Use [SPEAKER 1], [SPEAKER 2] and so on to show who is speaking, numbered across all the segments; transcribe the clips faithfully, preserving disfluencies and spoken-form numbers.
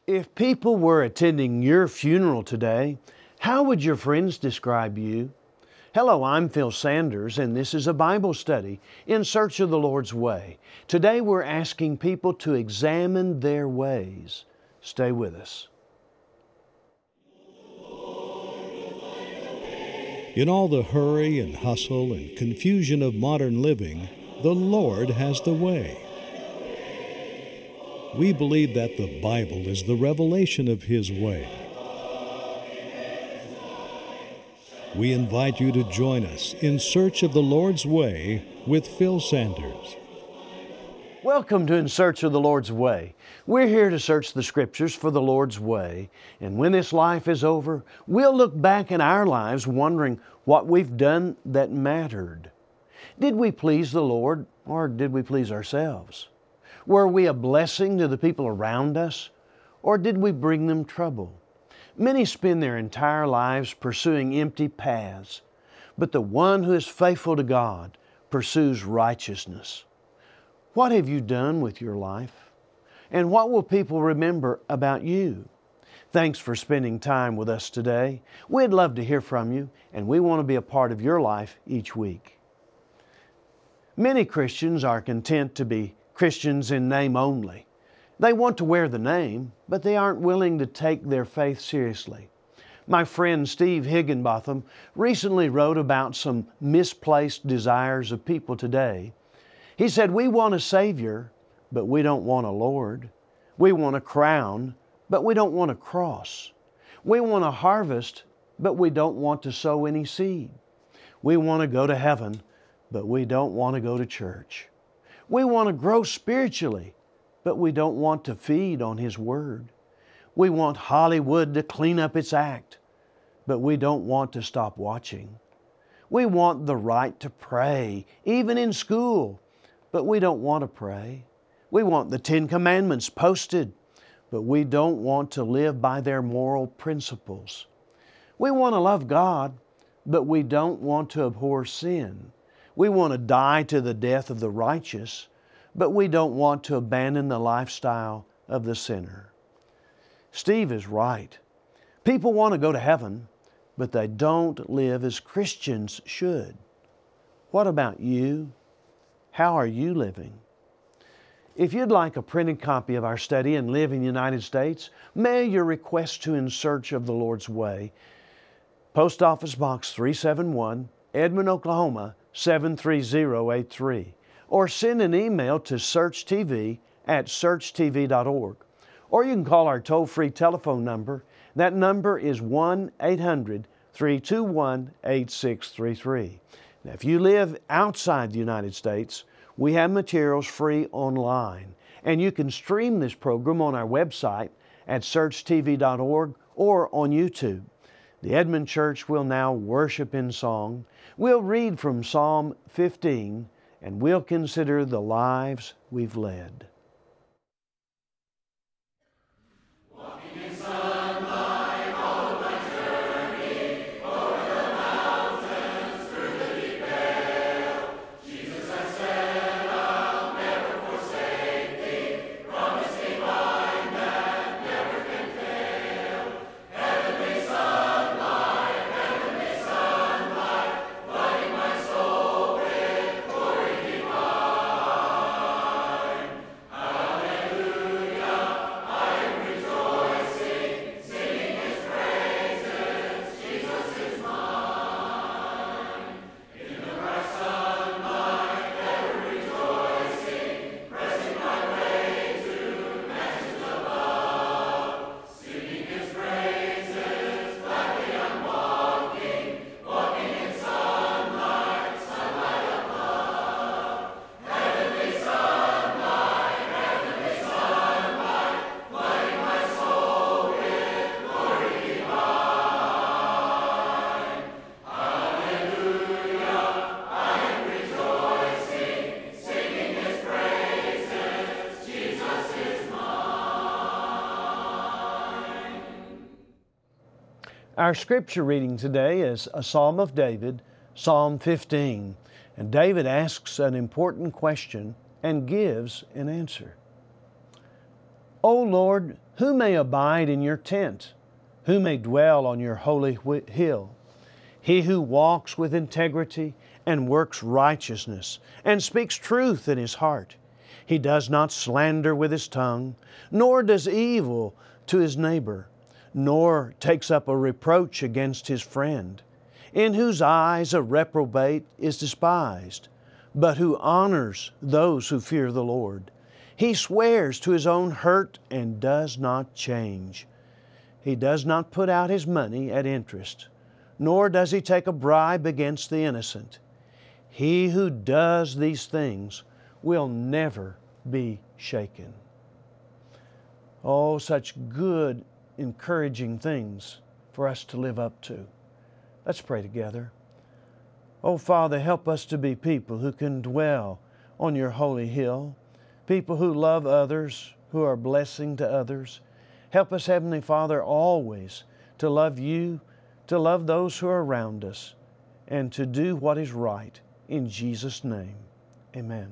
[SPEAKER 1] If people were attending your funeral today, how would your friends describe you? Hello, I'm Phil Sanders, and this is a Bible study in search of the Lord's way. Today we're asking people to examine their ways. Stay with us.
[SPEAKER 2] In all the hurry and hustle and confusion of modern living, the Lord has the way. We believe that the Bible is the revelation of His way. We invite you to join us in search of the Lord's way with Phil Sanders.
[SPEAKER 1] Welcome to In Search of the Lord's Way. We're here to search the Scriptures for the Lord's way, and when this life is over, we'll look back in our lives wondering what we've done that mattered. Did we please the Lord, or did we please ourselves? Were we a blessing to the people around us, or did we bring them trouble? Many spend their entire lives pursuing empty paths, but the one who is faithful to God pursues righteousness. What have you done with your life? And what will people remember about you? Thanks for spending time with us today. We'd love to hear from you, and we want to be a part of your life each week. Many Christians are content to be Christians in name only. They want to wear the name, but they aren't willing to take their faith seriously. My friend Steve Higginbotham recently wrote about some misplaced desires of people today. He said, "We want a Savior, but we don't want a Lord. We want a crown, but we don't want a cross. We want a harvest, but we don't want to sow any seed. We want to go to heaven, but we don't want to go to church. We want to grow spiritually, but we don't want to feed on His Word. We want Hollywood to clean up its act, but we don't want to stop watching. We want the right to pray, even in school, but we don't want to pray. We want the Ten Commandments posted, but we don't want to live by their moral principles. We want to love God, but we don't want to abhor sin. We want to die to the death of the righteous, but we don't want to abandon the lifestyle of the sinner." Steve is right. People want to go to heaven, but they don't live as Christians should. What about you? How are you living? If you'd like a printed copy of our study and live in the United States, mail your request to In Search of the Lord's Way, Post Office Box three seventy-one, Edmond, Oklahoma, seven three zero eight three, or send an email to searchtv at search t v dot org. Or you can call our toll-free telephone number. That number is one eight hundred, three two one, eight six three three. Now, if you live outside the United States, we have materials free online, and you can stream this program on our website at search t v dot org or on YouTube. The Edmond Church will now worship in song. We'll read from Psalm fifteen, and we'll consider the lives we've led. Our scripture reading today is a Psalm of David, Psalm fifteen. And David asks an important question and gives an answer. O Lord, who may abide in your tent? Who may dwell on your holy hill? He who walks with integrity and works righteousness and speaks truth in his heart. He does not slander with his tongue, nor does evil to his neighbor, nor takes up a reproach against his friend, in whose eyes a reprobate is despised, but who honors those who fear the Lord. He swears to his own hurt and does not change. He does not put out his money at interest, nor does he take a bribe against the innocent. He who does these things will never be shaken. Oh, such good, encouraging things for us to live up to. Let's pray together. Oh, Father, help us to be people who can dwell on your holy hill, people who love others, who are blessing to others. Help us, Heavenly Father, always to love you, to love those who are around us, and to do what is right. In Jesus' name, amen.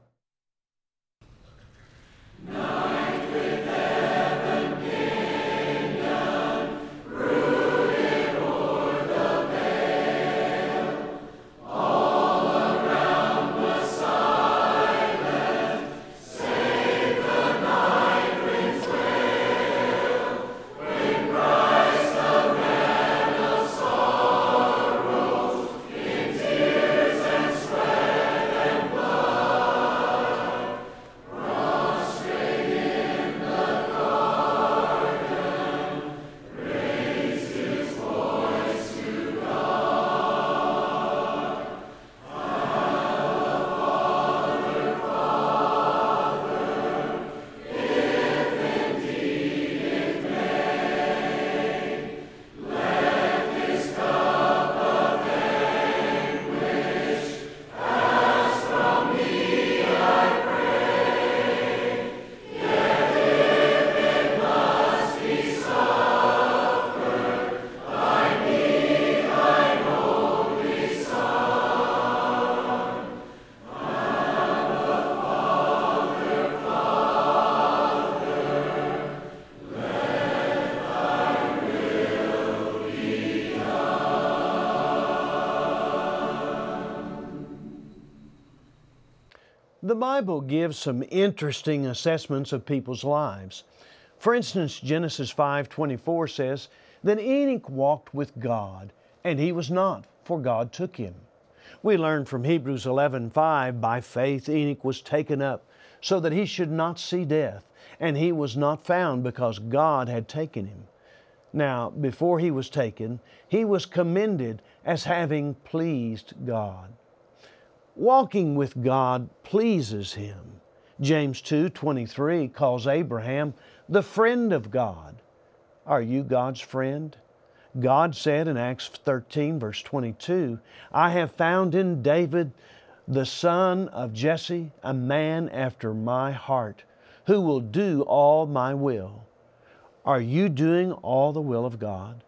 [SPEAKER 1] The Bible gives some interesting assessments of people's lives. For instance, Genesis five twenty-four says, "Then Enoch walked with God, and he was not, for God took him." We learn from Hebrews eleven five, "By faith Enoch was taken up, so that he should not see death, and he was not found because God had taken him." Now, before he was taken, he was commended as having pleased God. Walking with God pleases Him. James two twenty-three calls Abraham the friend of God. Are you God's friend? God said in Acts thirteen verse twenty-two, "I have found in David the son of Jesse, a man after my heart, who will do all my will." Are you doing all the will of God?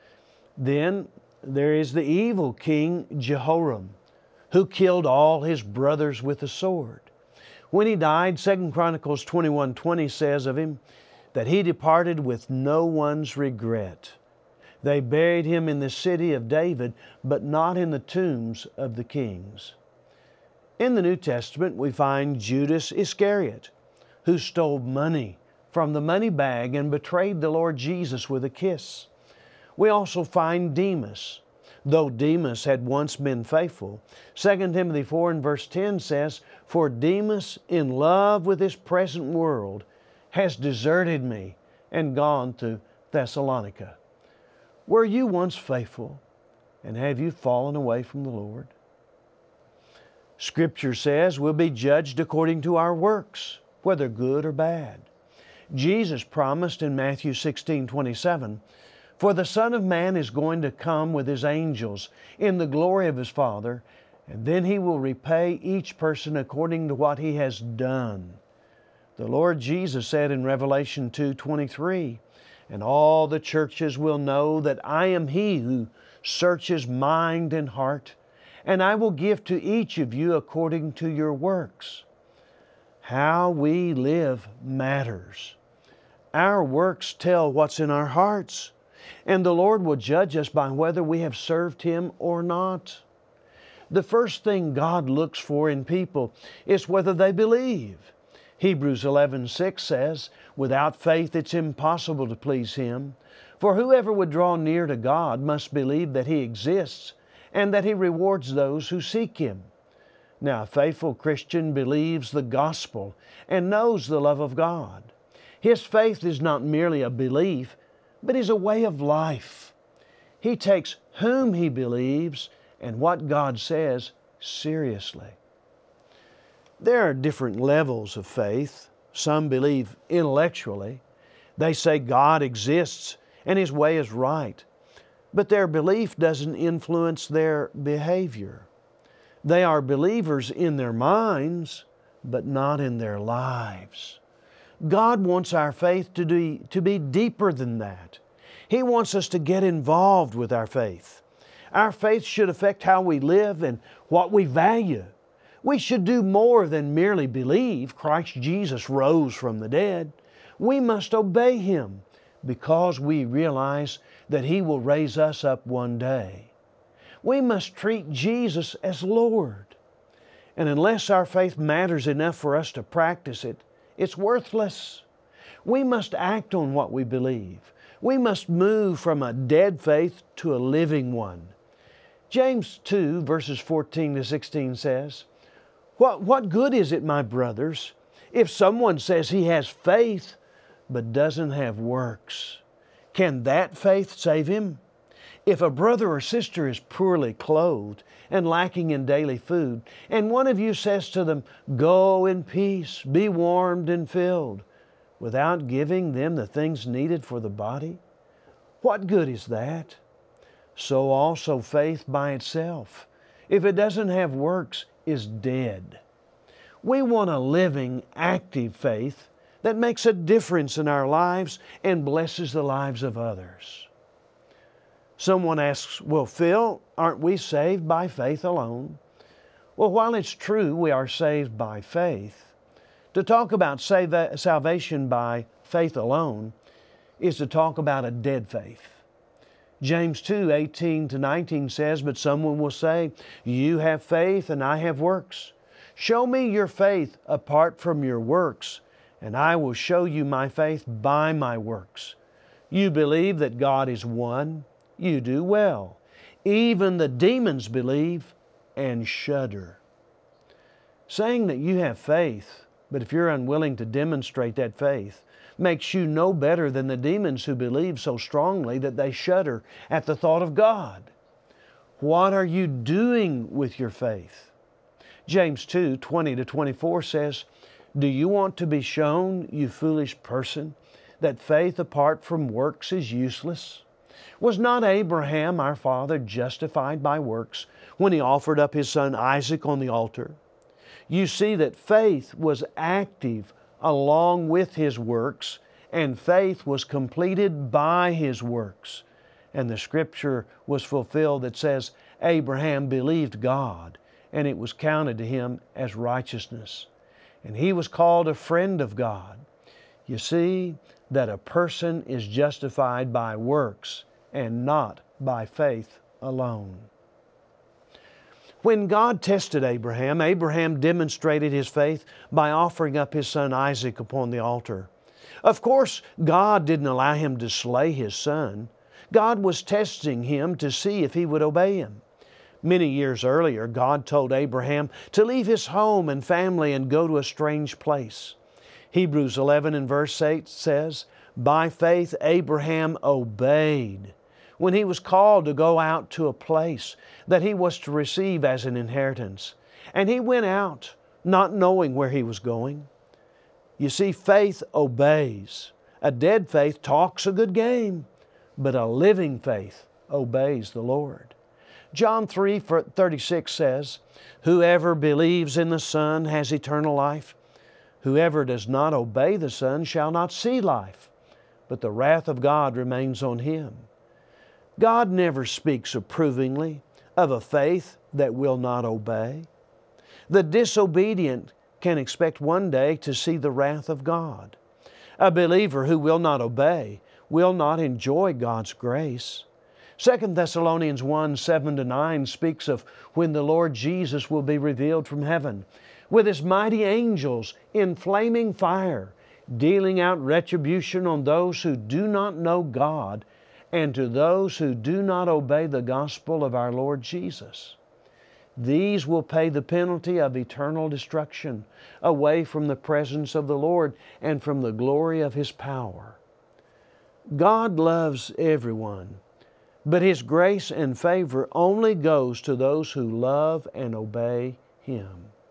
[SPEAKER 1] Then there is the evil king Jehoram, who killed all his brothers with the sword. When he died, Second Chronicles twenty-one twenty says of him that he departed with no one's regret. They buried him in the city of David, but not in the tombs of the kings. In the New Testament, we find Judas Iscariot, who stole money from the money bag and betrayed the Lord Jesus with a kiss. We also find Demas. Though Demas had once been faithful, Second Timothy four and verse ten says, "For Demas, in love with this present world, has deserted me and gone to Thessalonica." Were you once faithful, and have you fallen away from the Lord? Scripture says we'll be judged according to our works, whether good or bad. Jesus promised in Matthew sixteen twenty-seven, "For the Son of Man is going to come with His angels in the glory of His Father, and then He will repay each person according to what he has done." The Lord Jesus said in Revelation two twenty-three, "And all the churches will know that I am He who searches mind and heart, and I will give to each of you according to your works." How we live matters. Our works tell what's in our hearts, and the Lord will judge us by whether we have served Him or not. The first thing God looks for in people is whether they believe. Hebrews eleven six says, "Without faith it's impossible to please Him. For whoever would draw near to God must believe that He exists and that He rewards those who seek Him." Now, a faithful Christian believes the gospel and knows the love of God. His faith is not merely a belief, but is a way of life. He takes whom he believes and what God says seriously. There are different levels of faith. Some believe intellectually. They say God exists and His way is right, but their belief doesn't influence their behavior. They are believers in their minds, but not in their lives. God wants our faith to be, to be deeper than that. He wants us to get involved with our faith. Our faith should affect how we live and what we value. We should do more than merely believe Christ Jesus rose from the dead. We must obey Him because we realize that He will raise us up one day. We must treat Jesus as Lord. And unless our faith matters enough for us to practice it, it's worthless. We must act on what we believe. We must move from a dead faith to a living one. James two, verses fourteen to sixteen says, What, what good is it, my brothers, if someone says he has faith but doesn't have works? Can that faith save him? If a brother or sister is poorly clothed and lacking in daily food, and one of you says to them, "Go in peace, be warmed and filled," without giving them the things needed for the body, what good is that? So also faith by itself, if it doesn't have works, is dead. We want a living, active faith that makes a difference in our lives and blesses the lives of others. Someone asks, "Well, Phil, aren't we saved by faith alone?" Well, while it's true we are saved by faith, to talk about save, salvation by faith alone is to talk about a dead faith. James two, eighteen to nineteen says, "But someone will say, 'You have faith and I have works. Show me your faith apart from your works, and I will show you my faith by my works. You believe that God is one. You do well. Even the demons believe and shudder." Saying that you have faith, but if you're unwilling to demonstrate that faith, makes you no better than the demons who believe so strongly that they shudder at the thought of God. What are you doing with your faith? James two, twenty to twenty-four says, "Do you want to be shown, you foolish person, that faith apart from works is useless? Was not Abraham, our father, justified by works when he offered up his son Isaac on the altar? You see that faith was active along with his works, and faith was completed by his works. And the scripture was fulfilled that says, Abraham believed God, and it was counted to him as righteousness. And he was called a friend of God." You see that a person is justified by works and not by faith alone. When God tested Abraham, Abraham demonstrated his faith by offering up his son Isaac upon the altar. Of course, God didn't allow him to slay his son. God was testing him to see if he would obey Him. Many years earlier, God told Abraham to leave his home and family and go to a strange place. Hebrews eleven and verse eight says, "By faith Abraham obeyed when he was called to go out to a place that he was to receive as an inheritance. And he went out, not knowing where he was going." You see, faith obeys. A dead faith talks a good game, but a living faith obeys the Lord. John three thirty-six says, "Whoever believes in the Son has eternal life. Whoever does not obey the Son shall not see life, but the wrath of God remains on him." God never speaks approvingly of a faith that will not obey. The disobedient can expect one day to see the wrath of God. A believer who will not obey will not enjoy God's grace. Second Thessalonians one, seven to nine speaks of when the Lord Jesus will be revealed from heaven with His mighty angels in flaming fire, dealing out retribution on those who do not know God and to those who do not obey the gospel of our Lord Jesus. These will pay the penalty of eternal destruction, away from the presence of the Lord and from the glory of His power. God loves everyone, but His grace and favor only goes to those who love and obey Him.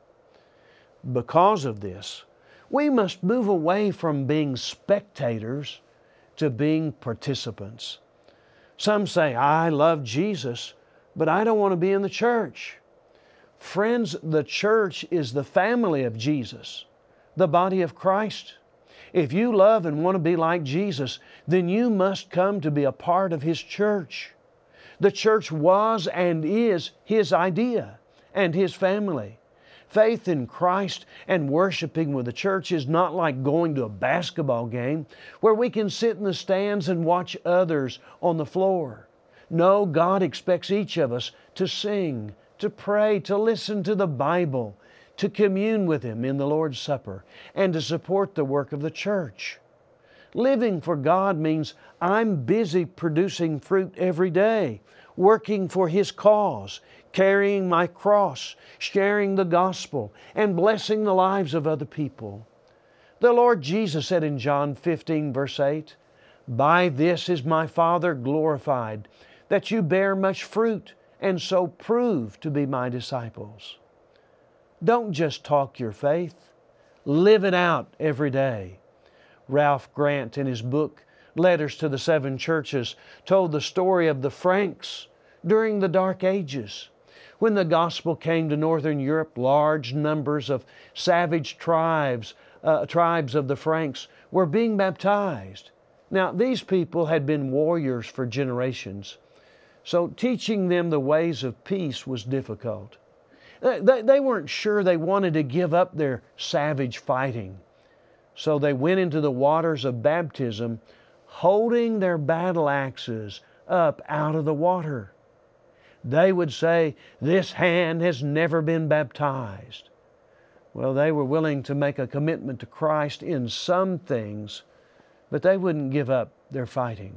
[SPEAKER 1] Because of this, we must move away from being spectators to being participants. Some say, I love Jesus, but I don't want to be in the church. Friends, the church is the family of Jesus, the body of Christ. If you love and want to be like Jesus, then you must come to be a part of His church. The church was and is His idea and His family. Faith in Christ and worshiping with the church is not like going to a basketball game where we can sit in the stands and watch others on the floor. No, God expects each of us to sing, to pray, to listen to the Bible, to commune with Him in the Lord's Supper, and to support the work of the church. Living for God means I'm busy producing fruit every day, working for His cause, carrying my cross, sharing the gospel, and blessing the lives of other people. The Lord Jesus said in John fifteen, verse eight, By this is my Father glorified, that you bear much fruit, and so prove to be my disciples. Don't just talk your faith. Live it out every day. Ralph Grant, in his book, Letters to the Seven Churches, told the story of the Franks during the Dark Ages. When the gospel came to Northern Europe, large numbers of savage tribes, uh, tribes of the Franks were being baptized. Now, these people had been warriors for generations, so teaching them the ways of peace was difficult. They, they weren't sure they wanted to give up their savage fighting. So they went into the waters of baptism holding their battle axes up out of the water. They would say, this hand has never been baptized. Well, they were willing to make a commitment to Christ in some things, but they wouldn't give up their fighting.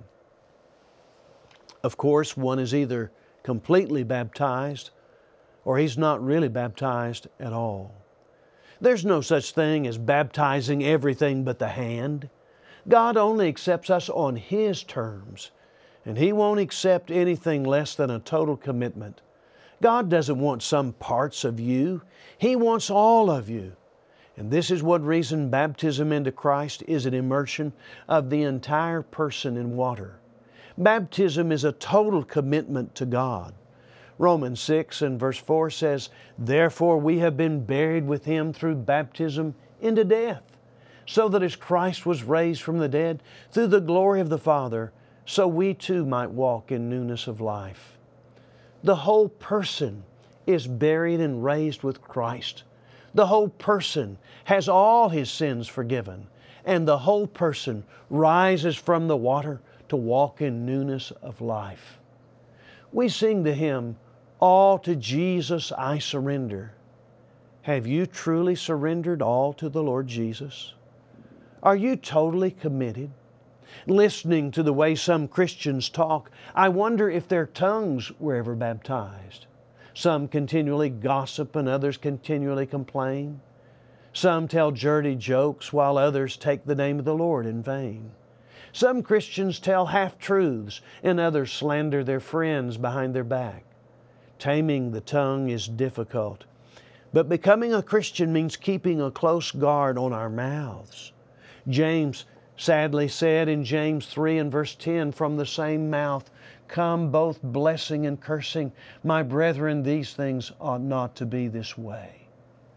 [SPEAKER 1] Of course, one is either completely baptized or he's not really baptized at all. There's no such thing as baptizing everything but the hand. God only accepts us on His terms, and He won't accept anything less than a total commitment. God doesn't want some parts of you. He wants all of you. And this is what reason baptism into Christ is an immersion of the entire person in water. Baptism is a total commitment to God. Romans six and verse four says, Therefore we have been buried with Him through baptism into death, so that as Christ was raised from the dead through the glory of the Father, so we too might walk in newness of life. The whole person is buried and raised with Christ. The whole person has all his sins forgiven, and the whole person rises from the water to walk in newness of life. We sing the hymn, All to Jesus I Surrender. Have you truly surrendered all to the Lord Jesus? Are you totally committed? Listening to the way some Christians talk, I wonder if their tongues were ever baptized. Some continually gossip and others continually complain. Some tell dirty jokes while others take the name of the Lord in vain. Some Christians tell half-truths and others slander their friends behind their back. Taming the tongue is difficult, but becoming a Christian means keeping a close guard on our mouths. James sadly said in James three and verse ten, From the same mouth come both blessing and cursing. My brethren, these things ought not to be this way.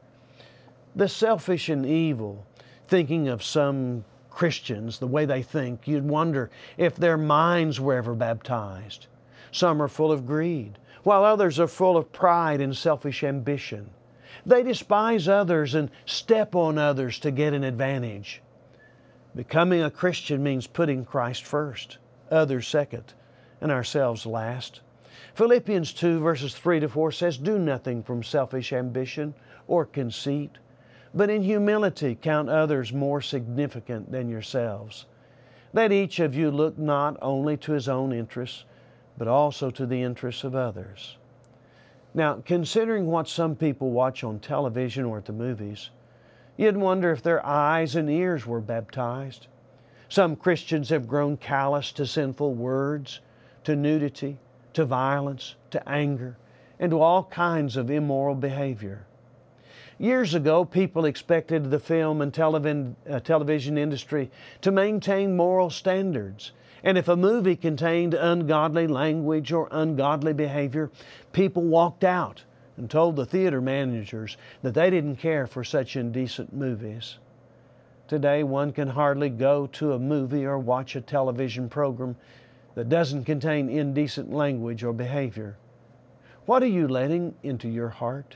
[SPEAKER 1] The selfish and evil, thinking of some Christians, the way they think, you'd wonder if their minds were ever baptized. Some are full of greed, while others are full of pride and selfish ambition. They despise others and step on others to get an advantage. Becoming a Christian means putting Christ first, others second, and ourselves last. Philippians two verses three to four says, "Do nothing from selfish ambition or conceit, but in humility count others more significant than yourselves. Let each of you look not only to his own interests, but also to the interests of others." Now, considering what some people watch on television or at the movies, you'd wonder if their eyes and ears were baptized. Some Christians have grown callous to sinful words, to nudity, to violence, to anger, and to all kinds of immoral behavior. Years ago, people expected the film and television, uh, television industry to maintain moral standards. And if a movie contained ungodly language or ungodly behavior, people walked out and told the theater managers that they didn't care for such indecent movies. Today, one can hardly go to a movie or watch a television program that doesn't contain indecent language or behavior. What are you letting into your heart?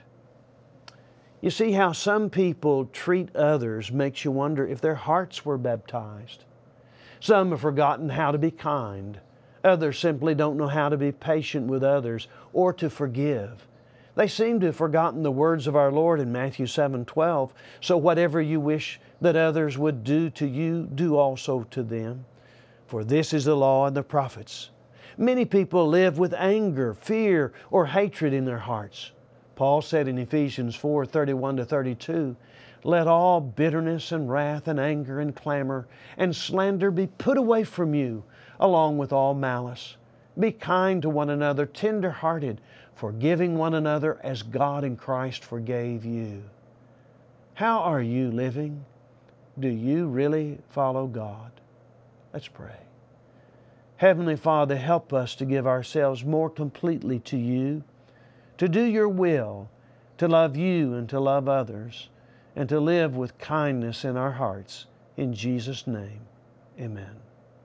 [SPEAKER 1] You see, how some people treat others makes you wonder if their hearts were baptized. Some have forgotten how to be kind. Others simply don't know how to be patient with others or to forgive. They seem to have forgotten the words of our Lord in Matthew seven twelve, "So whatever you wish that others would do to you, do also to them. For this is the law and the prophets." Many people live with anger, fear, or hatred in their hearts. Paul said in Ephesians four thirty-one to thirty-two, "Let all bitterness and wrath and anger and clamor and slander be put away from you, along with all malice. Be kind to one another, tender-hearted, forgiving one another as God in Christ forgave you." How are you living? Do you really follow God? Let's pray. Heavenly Father, help us to give ourselves more completely to You, to do Your will, to love You and to love others, and to live with kindness in our hearts. In Jesus' name, amen.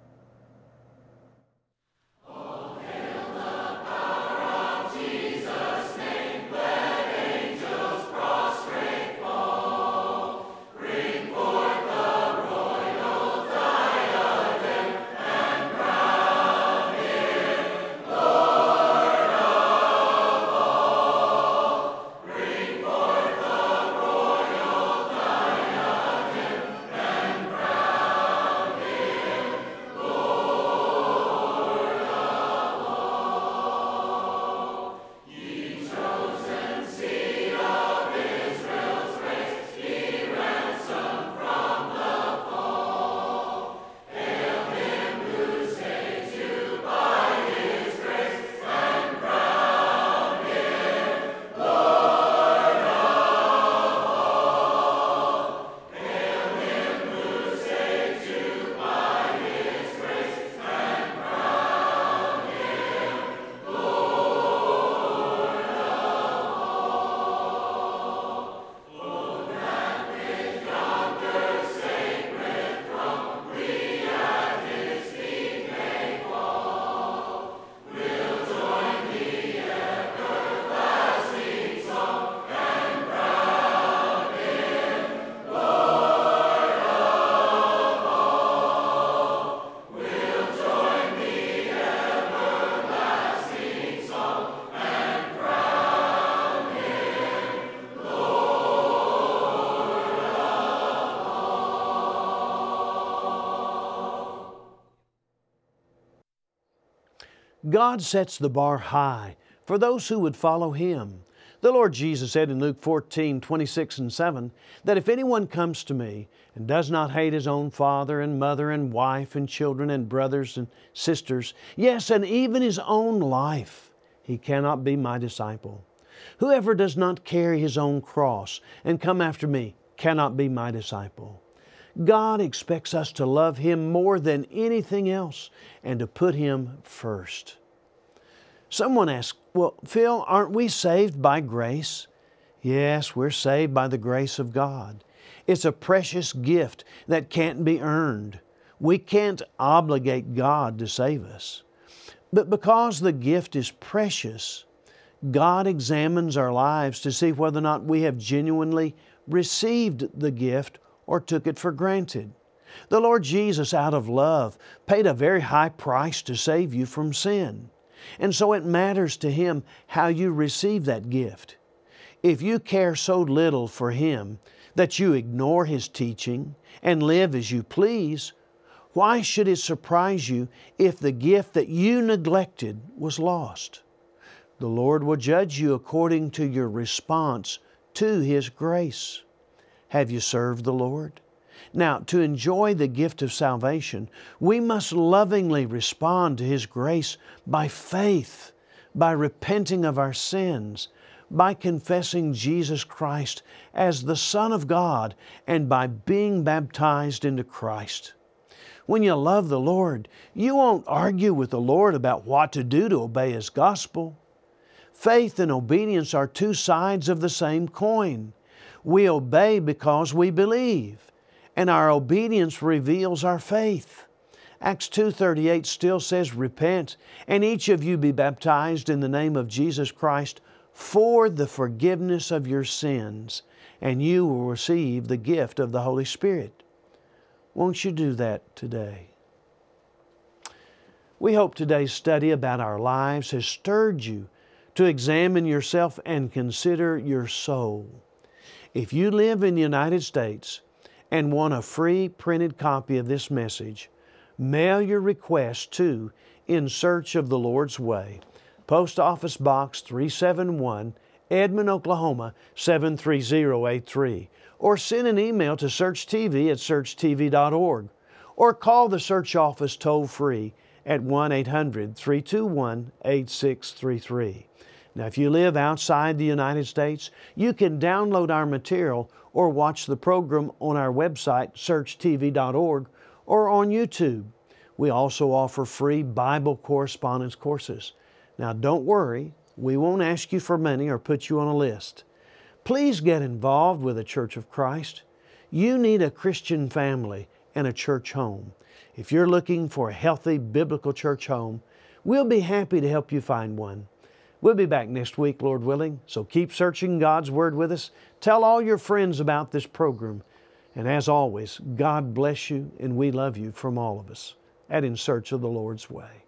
[SPEAKER 1] God sets the bar high for those who would follow Him. The Lord Jesus said in Luke fourteen, twenty-six and seven, that if anyone comes to me and does not hate his own father and mother and wife and children and brothers and sisters, yes, and even his own life, he cannot be my disciple. Whoever does not carry his own cross and come after me cannot be my disciple. God expects us to love Him more than anything else and to put Him first. Someone asked, well, Phil, aren't we saved by grace? Yes, we're saved by the grace of God. It's a precious gift that can't be earned. We can't obligate God to save us. But because the gift is precious, God examines our lives to see whether or not we have genuinely received the gift or took it for granted. The Lord Jesus, out of love, paid a very high price to save you from sin. And so it matters to Him how you receive that gift. If you care so little for Him that you ignore His teaching and live as you please, why should it surprise you if the gift that you neglected was lost? The Lord will judge you according to your response to His grace. Have you served the Lord? Now, to enjoy the gift of salvation, we must lovingly respond to His grace by faith, by repenting of our sins, by confessing Jesus Christ as the Son of God, and by being baptized into Christ. When you love the Lord, you won't argue with the Lord about what to do to obey His gospel. Faith and obedience are two sides of the same coin. We obey because we believe, and our obedience reveals our faith. Acts two thirty-eight still says, "Repent, and each of you be baptized in the name of Jesus Christ for the forgiveness of your sins, and you will receive the gift of the Holy Spirit." Won't you do that today? We hope today's study about our lives has stirred you to examine yourself and consider your soul. If you live in the United States and want a free printed copy of this message, mail your request to In Search of the Lord's Way, Post Office Box three seventy-one, Edmond, Oklahoma seven three zero eight three, or send an email to searchtv at search t v dot org, or call the Search Office toll-free at one eight hundred, three two one, eight six three three. Now, if you live outside the United States, you can download our material or watch the program on our website, search t v dot org, or on YouTube. We also offer free Bible correspondence courses. Now, don't worry, we won't ask you for money or put you on a list. Please get involved with the Church of Christ. You need a Christian family and a church home. If you're looking for a healthy biblical church home, we'll be happy to help you find one. We'll be back next week, Lord willing, so keep searching God's Word with us. Tell all your friends about this program. And as always, God bless you, and we love you from all of us at In Search of the Lord's Way.